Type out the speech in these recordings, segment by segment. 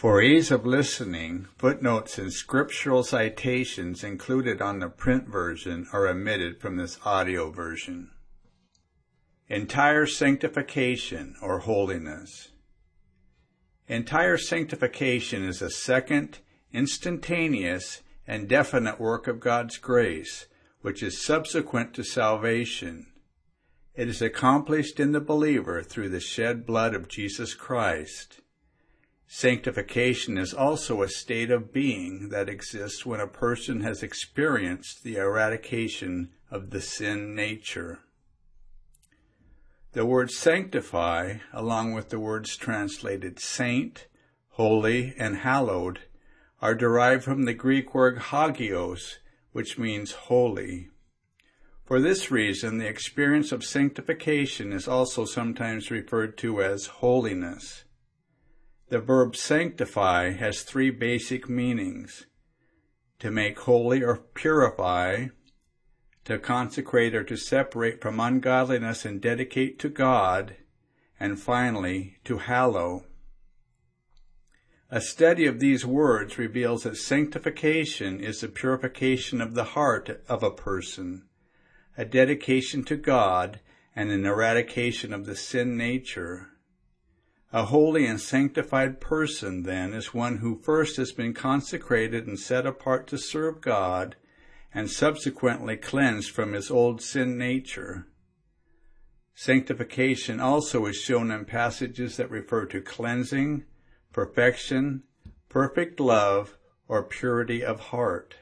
For ease of listening, footnotes and scriptural citations included on the print version are omitted from this audio version. Entire sanctification or holiness. Entire sanctification is a second, instantaneous, and definite work of God's grace, which is subsequent to salvation. It is accomplished in the believer through the shed blood of Jesus Christ. Sanctification is also a state of being that exists when a person has experienced the eradication of the sin nature. The word sanctify, along with the words translated saint, holy, and hallowed, are derived from the Greek word hagios, which means holy. For this reason, the experience of sanctification is also sometimes referred to as holiness. The verb sanctify has three basic meanings: to make holy or purify, to consecrate or to separate from ungodliness and dedicate to God, and finally, to hallow. A study of these words reveals that sanctification is the purification of the heart of a person, a dedication to God, and an eradication of the sin nature. A holy and sanctified person, then, is one who first has been consecrated and set apart to serve God, and subsequently cleansed from his old sin nature. Sanctification also is shown in passages that refer to cleansing, perfection, perfect love, or purity of heart.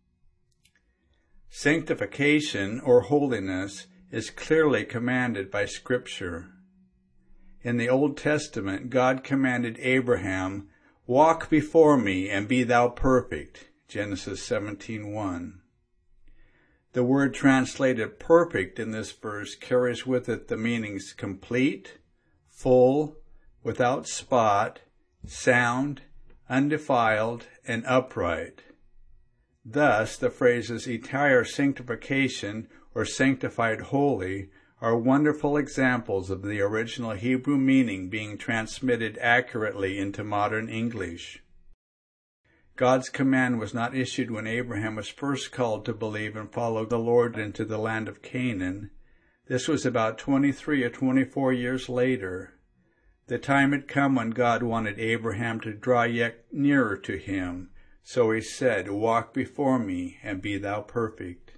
Sanctification, or holiness, is clearly commanded by Scripture. In the Old Testament, God commanded Abraham, "Walk before me and be thou perfect," Genesis 17:1. The word translated perfect in this verse carries with it the meanings complete, full, without spot, sound, undefiled, and upright. Thus, the phrases entire sanctification or sanctified holy are wonderful examples of the original Hebrew meaning being transmitted accurately into modern English. God's command was not issued when Abraham was first called to believe and follow the Lord into the land of Canaan. This was about 23 or 24 years later. The time had come when God wanted Abraham to draw yet nearer to him, so he said, "Walk before me and be thou perfect."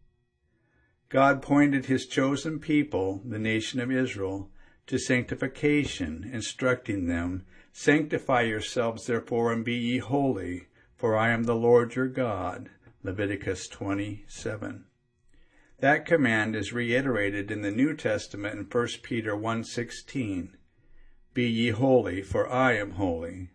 God pointed his chosen people, the nation of Israel, to sanctification, instructing them, "Sanctify yourselves therefore and be ye holy, for I am the Lord your God." Leviticus 20:7. That command is reiterated in the New Testament in 1 Peter 1:16. "Be ye holy, for I am holy."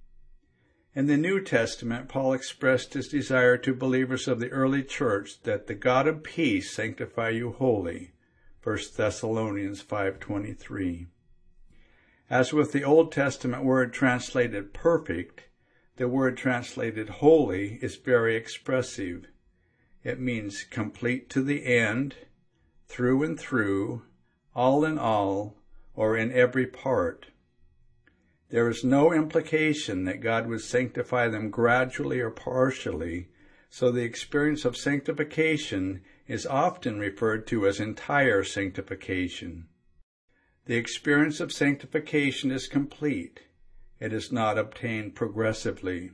In the New Testament, Paul expressed his desire to believers of the early church that the God of peace sanctify you wholly, 1 Thessalonians 5:23. As with the Old Testament word translated perfect, the word translated holy is very expressive. It means complete to the end, through and through, all in all, or in every part. There is no implication that God would sanctify them gradually or partially, so the experience of sanctification is often referred to as entire sanctification. The experience of sanctification is complete. It is not obtained progressively.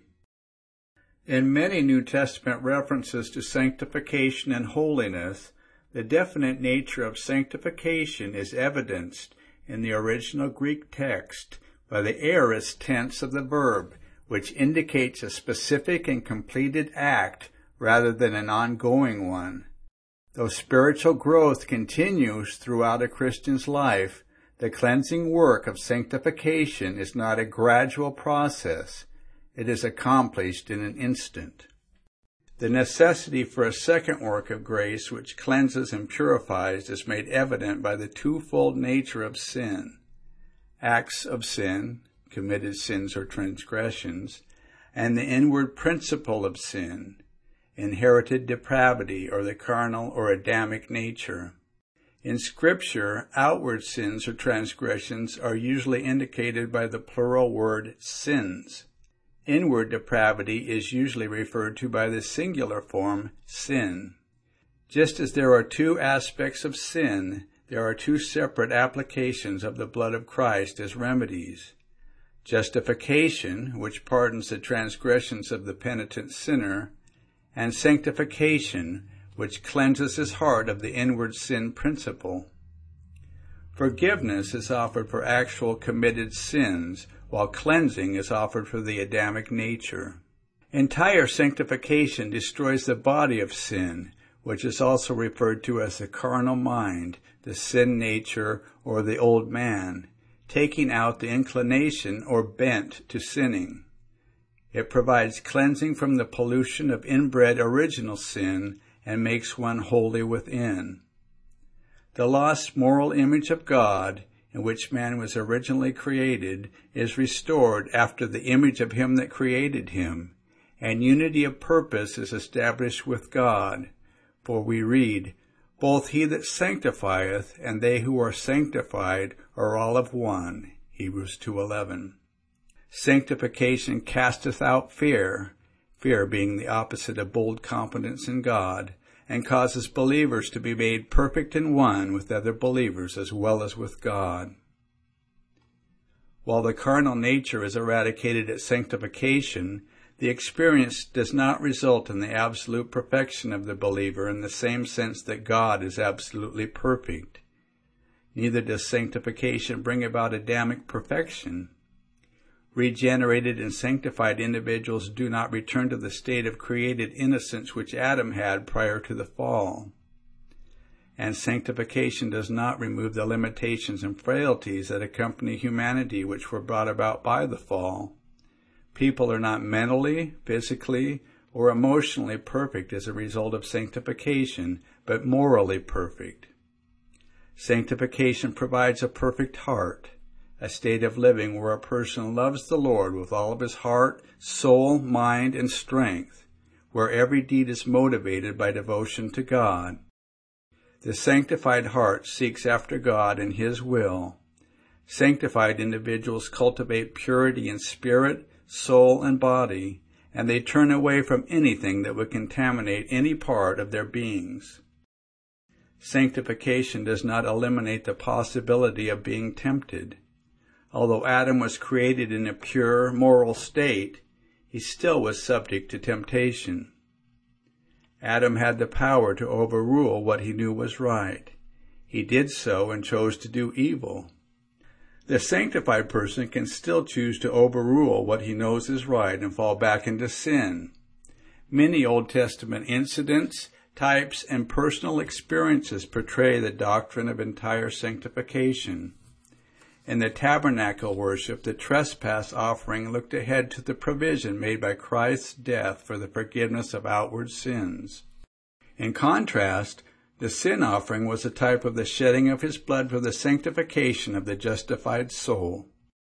In many New Testament references to sanctification and holiness, the definite nature of sanctification is evidenced in the original Greek text by the aorist tense of the verb, which indicates a specific and completed act rather than an ongoing one. Though spiritual growth continues throughout a Christian's life, the cleansing work of sanctification is not a gradual process. It is accomplished in an instant. The necessity for a second work of grace which cleanses and purifies is made evident by the twofold nature of sin: acts of sin, committed sins or transgressions, and the inward principle of sin, inherited depravity or the carnal or Adamic nature. In Scripture, outward sins or transgressions are usually indicated by the plural word sins. Inward depravity is usually referred to by the singular form, sin. Just as there are two aspects of sin, there are two separate applications of the blood of Christ as remedies. Justification, which pardons the transgressions of the penitent sinner, and sanctification, which cleanses his heart of the inward sin principle. Forgiveness is offered for actual committed sins, while cleansing is offered for the Adamic nature. Entire sanctification destroys the body of sin, which is also referred to as the carnal mind, the sin nature, or the old man, taking out the inclination or bent to sinning. It provides cleansing from the pollution of inbred original sin and makes one holy within. The lost moral image of God, in which man was originally created, is restored after the image of him that created him, and unity of purpose is established with God. For we read, "Both he that sanctifieth and they who are sanctified are all of one." Hebrews 2:11. Sanctification casteth out fear, fear being the opposite of bold confidence in God, and causes believers to be made perfect in one with other believers as well as with God. While the carnal nature is eradicated at sanctification, the experience does not result in the absolute perfection of the believer in the same sense that God is absolutely perfect. Neither does sanctification bring about Adamic perfection. Regenerated and sanctified individuals do not return to the state of created innocence which Adam had prior to the fall. And sanctification does not remove the limitations and frailties that accompany humanity which were brought about by the fall. People are not mentally, physically, or emotionally perfect as a result of sanctification, but morally perfect. Sanctification provides a perfect heart, a state of living where a person loves the Lord with all of his heart, soul, mind, and strength, where every deed is motivated by devotion to God. The sanctified heart seeks after God and His will. Sanctified individuals cultivate purity in spirit, soul, and body, and they turn away from anything that would contaminate any part of their beings. Sanctification does not eliminate the possibility of being tempted. Although Adam was created in a pure, moral state, he still was subject to temptation. Adam had the power to overrule what he knew was right. He did so and chose to do evil. The sanctified person can still choose to overrule what he knows is right and fall back into sin. Many Old Testament incidents, types, and personal experiences portray the doctrine of entire sanctification. In the tabernacle worship, the trespass offering looked ahead to the provision made by Christ's death for the forgiveness of outward sins. In contrast, the sin offering was a type of the shedding of His blood for the sanctification of the justified soul.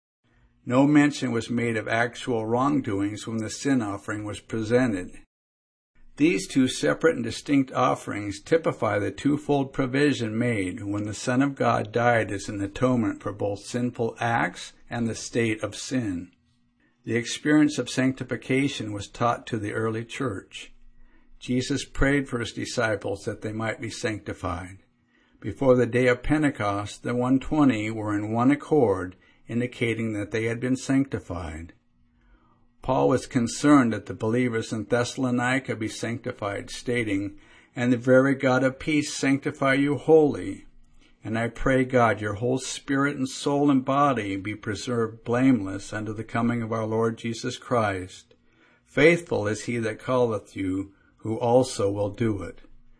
No mention was made of actual wrongdoings when the sin offering was presented. These two separate and distinct offerings typify the twofold provision made when the Son of God died as an atonement for both sinful acts and the state of sin. The experience of sanctification was taught to the early church. Jesus prayed for His disciples that they might be sanctified. Before the day of Pentecost, the 120 were in one accord, indicating that they had been sanctified. Paul was concerned that the believers in Thessalonica be sanctified, stating, "And the very God of peace sanctify you wholly. And I pray God your whole spirit and soul and body be preserved blameless unto the coming of our Lord Jesus Christ. Faithful is He that calleth you, who also will do it."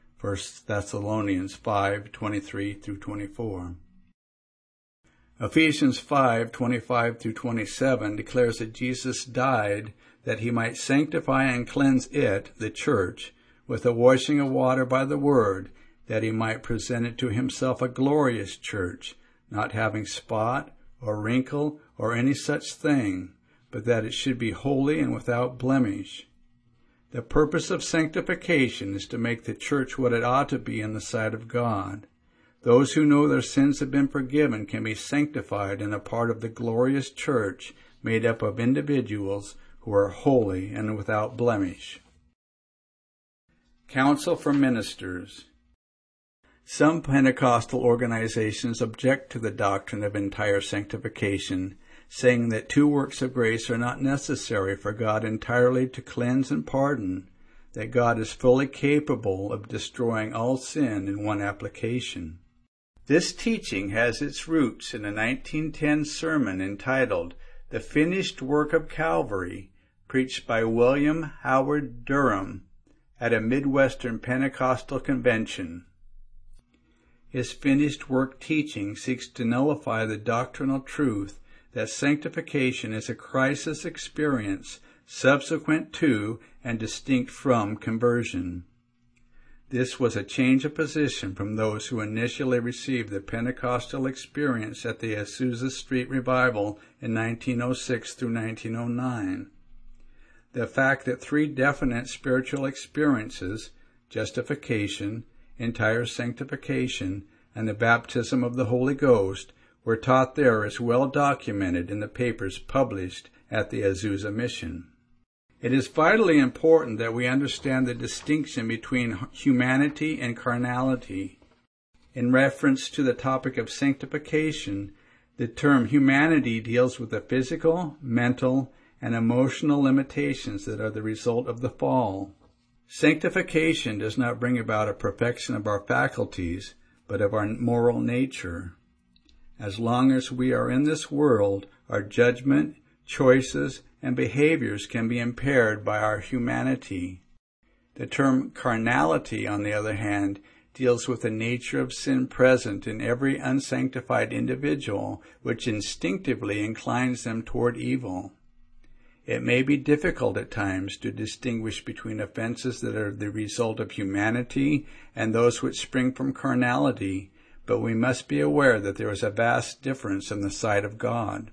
1 Thessalonians 5:23-24. Ephesians 5:25-27 declares that Jesus died that He might sanctify and cleanse it, the church, with a washing of water by the word, that He might present it to Himself a glorious church, not having spot or wrinkle or any such thing, but that it should be holy and without blemish. The purpose of sanctification is to make the church what it ought to be in the sight of God. Those who know their sins have been forgiven can be sanctified and a part of the glorious church made up of individuals who are holy and without blemish. Counsel for Ministers. Some Pentecostal organizations object to the doctrine of entire sanctification, saying that 2 works of grace are not necessary for God entirely to cleanse and pardon, that God is fully capable of destroying all sin in one application. This teaching has its roots in a 1910 sermon entitled The Finished Work of Calvary, preached by William Howard Durham at a Midwestern Pentecostal convention. His finished work teaching seeks to nullify the doctrinal truth that sanctification is a crisis experience subsequent to and distinct from conversion. This was a change of position from those who initially received the Pentecostal experience at the Azusa Street Revival in 1906 through 1909. The fact that 3 definite spiritual experiences, justification, entire sanctification, and the baptism of the Holy Ghost, were taught there is well documented in the papers published at the Azusa Mission. It is vitally important that we understand the distinction between humanity and carnality. In reference to the topic of sanctification, the term humanity deals with the physical, mental, and emotional limitations that are the result of the fall. Sanctification does not bring about a perfection of our faculties, but of our moral nature. As long as we are in this world, our judgment, choices, and behaviors can be impaired by our humanity. The term carnality, on the other hand, deals with the nature of sin present in every unsanctified individual, which instinctively inclines them toward evil. It may be difficult at times to distinguish between offenses that are the result of humanity and those which spring from carnality, but we must be aware that there is a vast difference in the sight of God.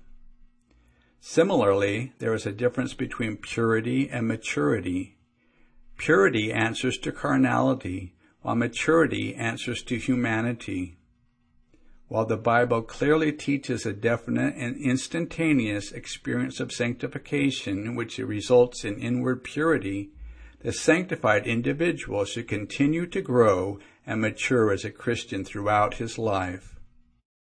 Similarly, there is a difference between purity and maturity. Purity answers to carnality, while maturity answers to humanity. While the Bible clearly teaches a definite and instantaneous experience of sanctification, which results in inward purity, the sanctified individual should continue to grow and mature as a Christian throughout his life.